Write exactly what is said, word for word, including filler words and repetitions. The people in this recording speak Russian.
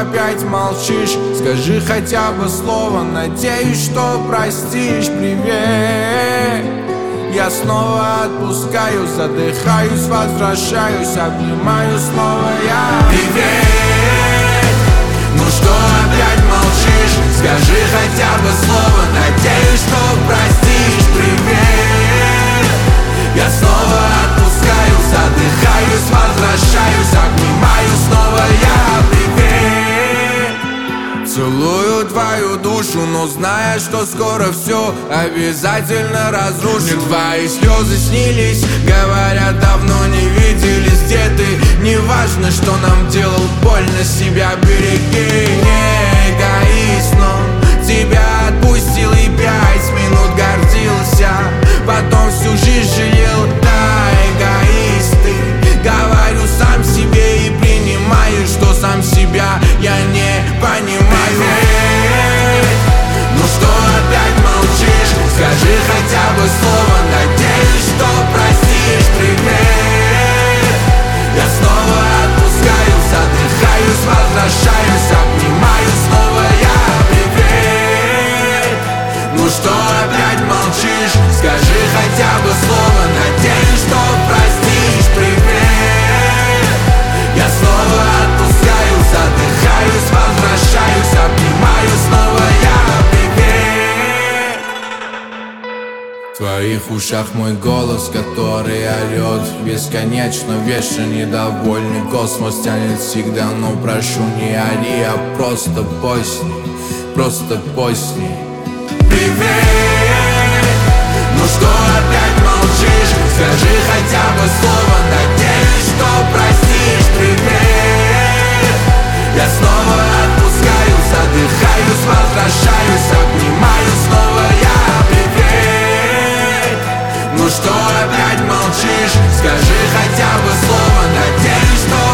опять молчишь? Скажи хотя бы слово, надеюсь, что простишь. Привет, я снова отпускаю, задыхаюсь, возвращаюсь, обнимаю снова я. Привет, ну что опять молчишь? Скажи хотя бы слово, надеюсь, что простишь. Привет, я снова отпускаю, задыхаюсь, возвращаюсь, обнимаю снова я. Привет, целую твою душу, но зная, что скоро все обязательно разрушит. Твои слезы снились, говорят, давно не виделись. Где ты? Не важно, что нам делал больно, себя береги. Не эгоист, но тебя отпустил и пять минут гордился, потом всю жизнь жалел. Да, эгоист ты, говорю сам себе и принимаю, что сам себя я не понимаю. Ну что опять молчишь? Скажи хотя бы слово, надеюсь, что простишь. Привет, я снова отпускаю, задыхаюсь, возвращаюсь, обнимаю снова я. Привет, ну что опять молчишь? Скажи хотя бы слово, надеюсь, что простишь. Привет, я снова отпускаю, задыхаюсь, возвращаюсь, обнимаю снова я. Привет. В твоих ушах мой голос, который орет бесконечно, вечно недовольный. Космос тянет всегда, но прошу, не ори, а просто посни, просто посни. Привет, ну что опять молчишь? Скажи хотя бы слово, надеюсь, что простишь. Привет, я снова отпускаю, задыхаюсь, возвращаюсь, обнимаю снова я. Привет, ну что опять молчишь? Скажи хотя бы слово, надеюсь, что